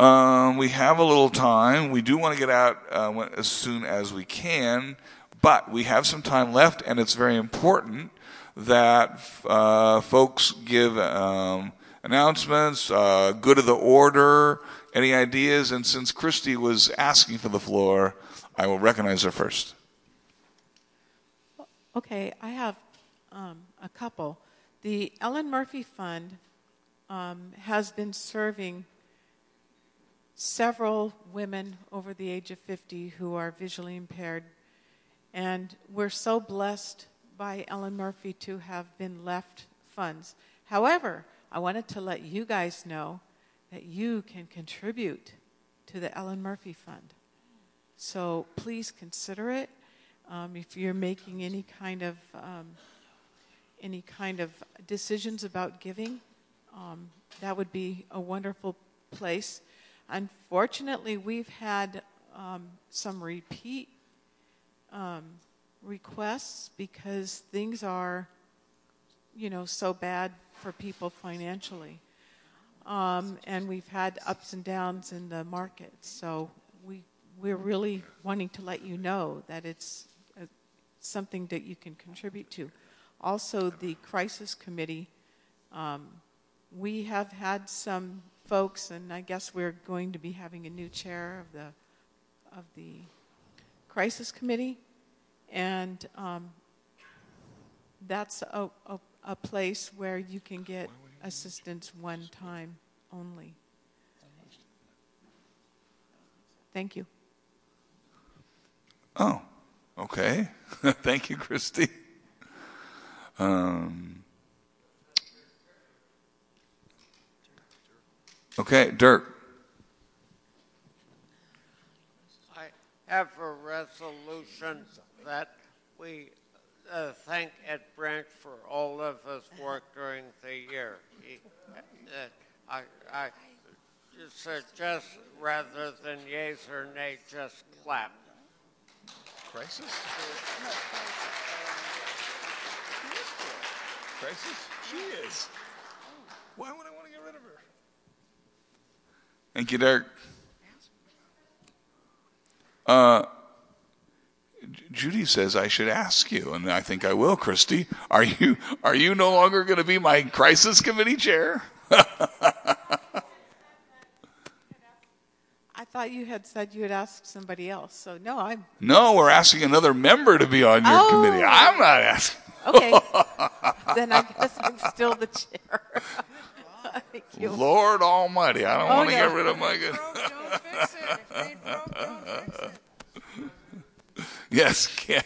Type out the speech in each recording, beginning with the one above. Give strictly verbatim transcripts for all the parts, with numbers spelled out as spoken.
Um, we have a little time. We do want to get out uh, when, as soon as we can, but we have some time left, and it's very important that uh, folks give um, announcements, uh, good of the order, any ideas. And since Christy was asking for the floor, I will recognize her first. Okay, I have um, a couple. The Ellen Murphy Fund um, has been serving several women over the age of fifty who are visually impaired. And we're so blessed by Ellen Murphy to have been left funds. However, I wanted to let you guys know that you can contribute to the Ellen Murphy Fund. So please consider it. Um, if you're making any kind of um, any kind of decisions about giving, um, that would be a wonderful place. Unfortunately, we've had um, some repeat um, requests because things are, you know, so bad for people financially. Um, and we've had ups and downs in the market. So we, we're really wanting to let you know that it's uh, something that you can contribute to. Also, the Crisis Committee, um, we have had some folks, and I guess we're going to be having a new chair of the of the Crisis Committee, and um, that's a, a, a place where you can get assistance one time only. Thank you. Oh, okay. Thank you, Christy. Um, okay, Dirk. I have a resolution that we uh, thank Ed Branch for all of his work during the year. He, uh, I, I suggest rather than yeas or nays, just clap. Crisis? Crisis? She is. Why would I want to get rid of her? Thank you, Dirk. Uh, Judy says I should ask you, and I think I will, Christy. Are you are you no longer going to be my crisis committee chair? I thought you had said you had asked somebody else, so no, I'm... No, we're asking another member to be on your oh. committee. I'm not asking. Okay. Then I guess I'm still the chair. Thank you. Lord Almighty, I don't oh, want to no. get rid of my good... Don't fix it. If it ain't broke, don't fix it. Yes, Ken.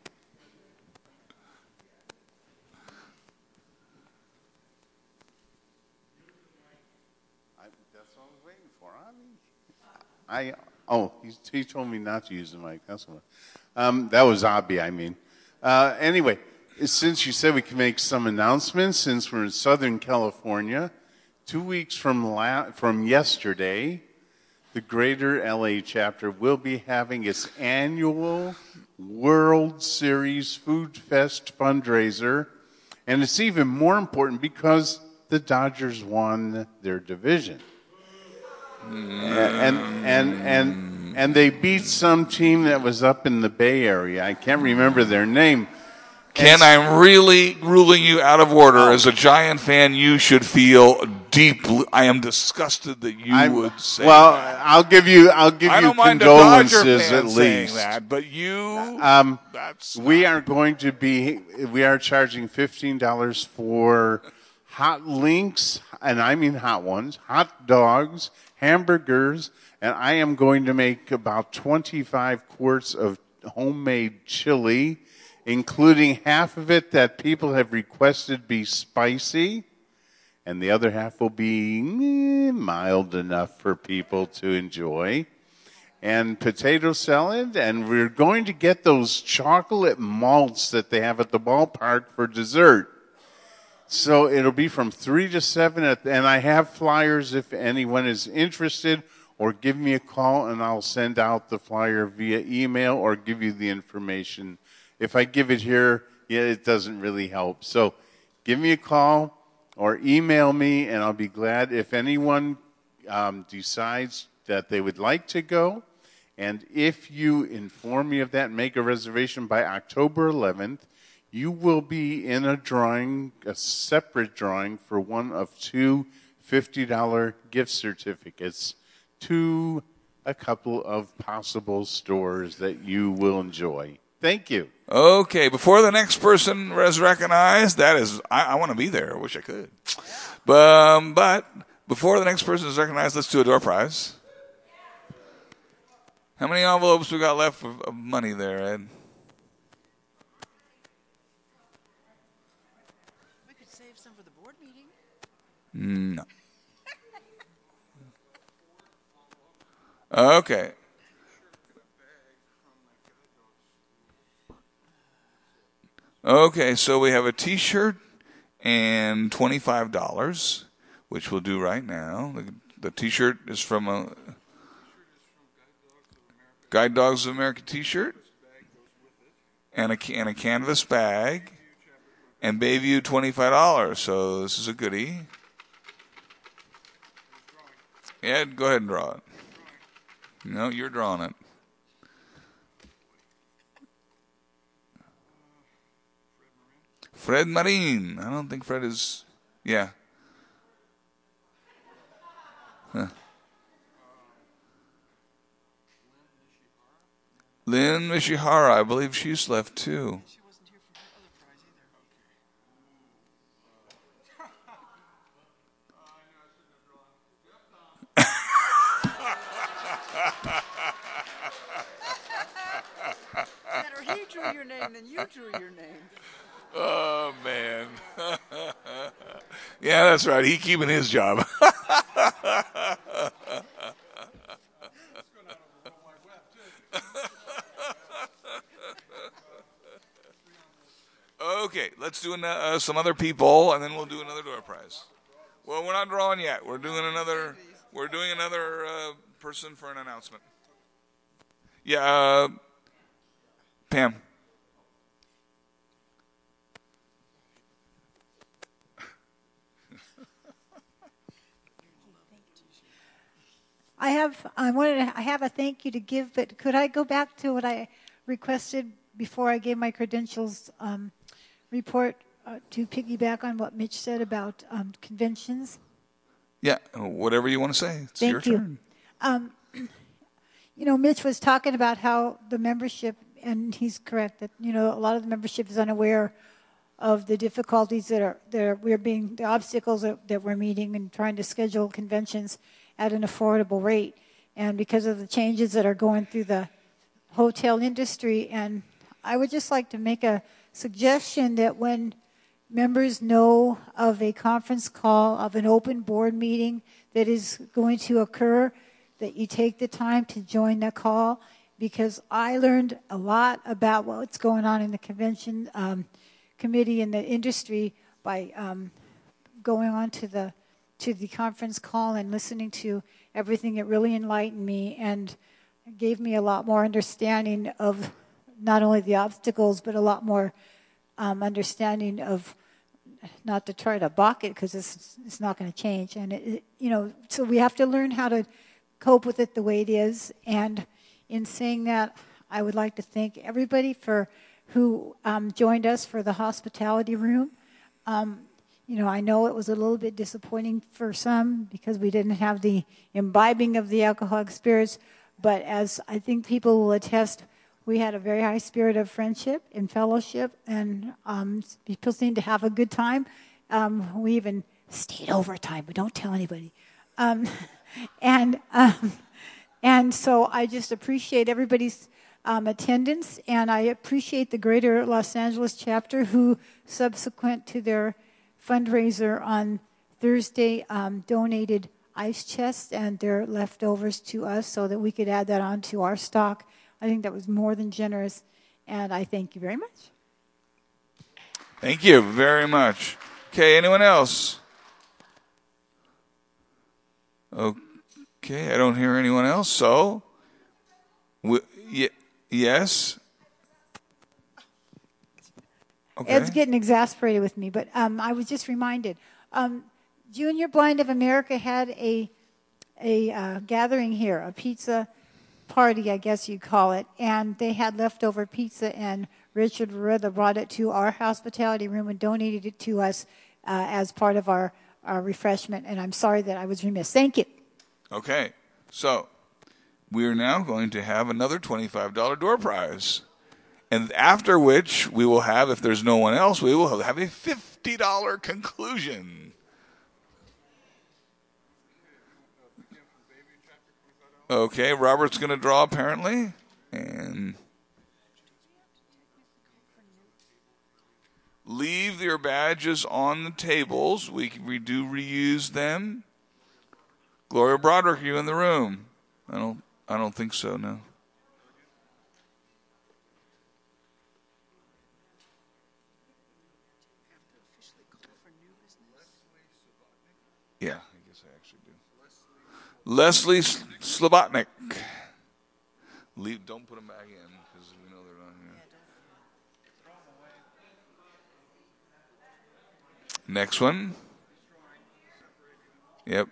I, that's what I was waiting for. I, mean, I oh, he, he told me not to use the mic. That's what. Um, that was Abby, I mean. Uh, anyway, since you said we can make some announcements, since we're in Southern California, two weeks from la- from yesterday, the Greater L A chapter will be having its annual World Series Food Fest fundraiser. And it's even more important because the Dodgers won their division. Mm. And, and, and, and they beat some team that was up in the Bay Area. I can't remember their name. Ken, I'm really ruling you out of order. Oh. As a Giant fan, you should feel deeply. I am disgusted that you I'm, would say well, that. Well, I'll give you. I'll give I you don't mind condolences a Dodger fan at least. Saying that, but you. Um, that's we not. are going to be. We are charging fifteen dollars for hot links, and I mean hot ones, hot dogs, hamburgers, and I am going to make about twenty-five quarts of homemade chili, including half of it that people have requested be spicy, and the other half will be eh, mild enough for people to enjoy. And potato salad, and we're going to get those chocolate malts that they have at the ballpark for dessert. So it'll be from three to seven, at, and I have flyers if anyone is interested, or give me a call and I'll send out the flyer via email or give you the information. If I give it here, yeah, it doesn't really help. So give me a call or email me, and I'll be glad. If anyone um, decides that they would like to go, and if you inform me of that and make a reservation by October eleventh, you will be in a drawing, a separate drawing for one of two fifty dollars gift certificates to a couple of possible stores that you will enjoy. Thank you. Okay, before the next person is recognized, that is, I, I want to be there. I wish I could. But, um, but before the next person is recognized, let's do a door prize. How many envelopes we got left of, of money there, Ed? We could save some for the board meeting. No. Okay. Okay, so we have a T-shirt and twenty-five dollars, which we'll do right now. The, the T-shirt is from a Guide Dogs of America T-shirt and a, and a canvas bag and Bayview twenty-five dollars. So this is a goodie. Ed, go ahead and draw it. No, you're drawing it. Fred Marine. I don't think Fred is. Yeah. Huh. Lynn Mishihara. I believe she's left too. She wasn't here for her other prize either. Better he drew your name than you drew your name. Oh, man. Yeah, that's right. He keeping his job. Okay, let's do an, uh, some other people, and then we'll do another door prize. Well, we're not drawing yet. We're doing another. We're doing another uh, person for an announcement. Yeah, uh, Pam. I have I wanted to, I have a thank you to give, but could I go back to what I requested before I gave my credentials um, report uh, to piggyback on what Mitch said about um, conventions? Yeah, whatever you want to say. It's Thank your you. turn. Um, you know, Mitch was talking about how the membership, and he's correct that you know a lot of the membership is unaware of the difficulties that are that are, we're being the obstacles that, that we're meeting and trying to schedule conventions at an affordable rate, and because of the changes that are going through the hotel industry. And I would just like to make a suggestion that when members know of a conference call, of an open board meeting that is going to occur, that you take the time to join the call, because I learned a lot about what's going on in the convention um, committee and the industry by um, going on to the to the conference call and listening to everything. It really enlightened me and gave me a lot more understanding of not only the obstacles, but a lot more um, understanding of, not to try to balk it because it's, it's not going to change. And, it, it, you know, so we have to learn how to cope with it the way it is. And in saying that, I would like to thank everybody for who um, joined us for the hospitality room. Um, You know, I know it was a little bit disappointing for some because we didn't have the imbibing of the alcoholic spirits, but as I think people will attest, we had a very high spirit of friendship and fellowship, and um, people seemed to have a good time. Um, we even stayed overtime, but don't tell anybody. Um, and um, and so I just appreciate everybody's um, attendance, and I appreciate the Greater Los Angeles chapter who, subsequent to their fundraiser on Thursday, um, donated ice chests and their leftovers to us so that we could add that on to our stock. I think that was more than generous, and I thank you very much. Thank you very much. Okay, anyone else? Okay, I don't hear anyone else, so we, y- yes. Okay. Ed's getting exasperated with me, but um, I was just reminded. Um, Junior Blind of America had a a uh, gathering here, a pizza party, I guess you'd call it, and they had leftover pizza, and Richard Verilla brought it to our hospitality room and donated it to us uh, as part of our, our refreshment, and I'm sorry that I was remiss. Thank you. Okay, so we are now going to have another twenty-five dollars door prize. And after which we will have, if there's no one else, we will have a fifty dollars conclusion. Okay, Robert's going to draw apparently. And leave your badges on the tables. We, we do reuse them. Gloria Broderick, are you in the room? I don't, I don't think so, no. Yeah, I guess I actually do. Leslie Slobotnik. Leave. Don't put them back in because we know they're not here. Next one. Yep.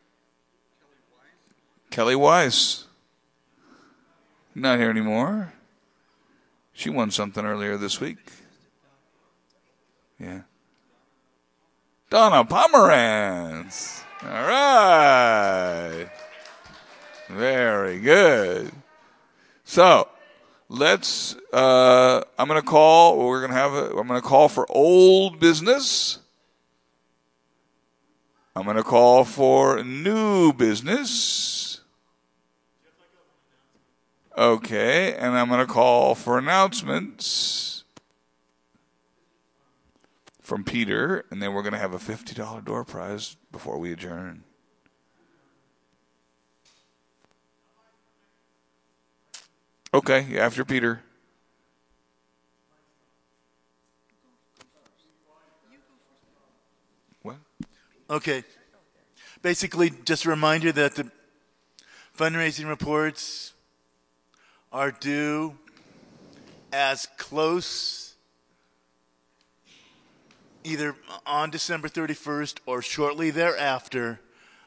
Kelly Weiss. Not here anymore. She won something earlier this week. Yeah. Donna Pomerantz. All right. Very good. So let's. Uh, I'm going to call. We're going to have. A, I'm going to call for old business. I'm going to call for new business. Okay, and I'm going to call for announcements from Peter, and then we're going to have a fifty dollars door prize before we adjourn. Okay, after Peter. What? Okay. Basically, just a reminder that the fundraising reports are due as close either on December thirty-first or shortly thereafter.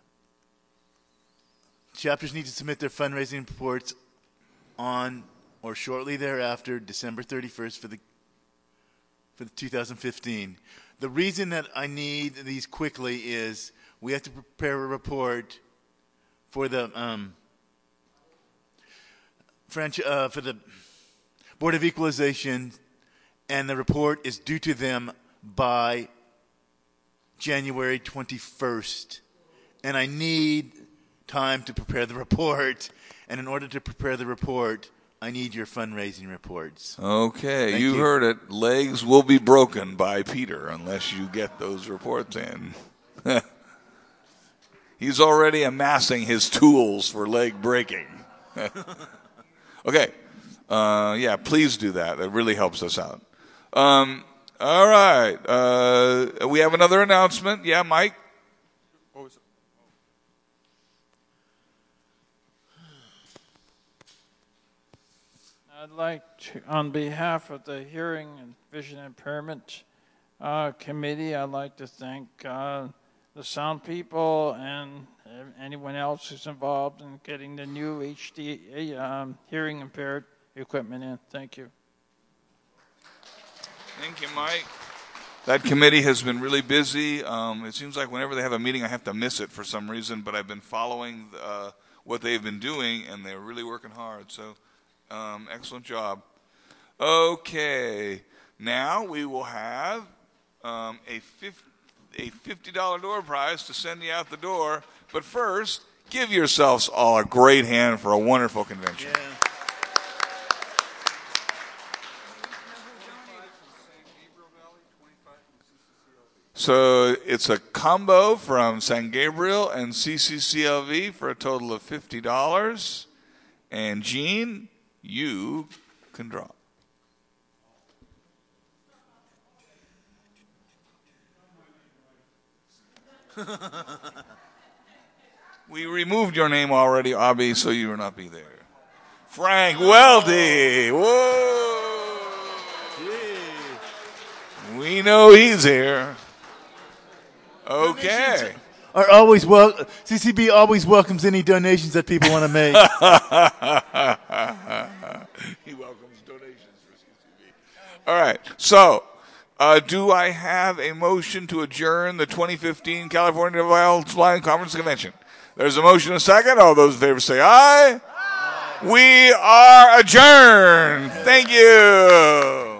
Chapters need to submit their fundraising reports on or shortly thereafter, December thirty-first for the for the two thousand fifteen. The reason that I need these quickly is we have to prepare a report for the um, French uh, for the Board of Equalization, and the report is due to them by January twenty-first. And I need time to prepare the report. And in order to prepare the report, I need your fundraising reports. Okay, Thank you, you. heard it. Legs will be broken by Peter unless you get those reports in. He's already amassing his tools for leg breaking. Okay. Uh, yeah, please do that. It really helps us out. Um, all right. Uh, we have another announcement. Yeah, Mike? What was it? I'd like to, on behalf of the Hearing and Vision Impairment uh, Committee, I'd like to thank uh, the sound people and anyone else who's involved in getting the new H D um, hearing impaired equipment in. Thank you. Thank you, Mike. That committee has been really busy. Um, it seems like whenever they have a meeting, I have to miss it for some reason, but I've been following uh, what they've been doing, and they're really working hard. So, um, excellent job. Okay, now we will have um, a fifty dollars door prize to send you out the door. But first, give yourselves all a great hand for a wonderful convention. Yeah. So it's a combo from San Gabriel and C C C L V for a total of fifty dollars. And Gene, you can draw. We removed your name already, Abby, so you will not be there. Frank Weldy. Whoa. We know he's here. Okay. are always well. C C B always welcomes any donations that people want to make. He welcomes donations for C C B. All right. So, uh, do I have a motion to adjourn the twenty fifteen California Wildlife Conference Convention? There's a motion and a second. All those in favor say aye. Aye. We are adjourned. Thank you.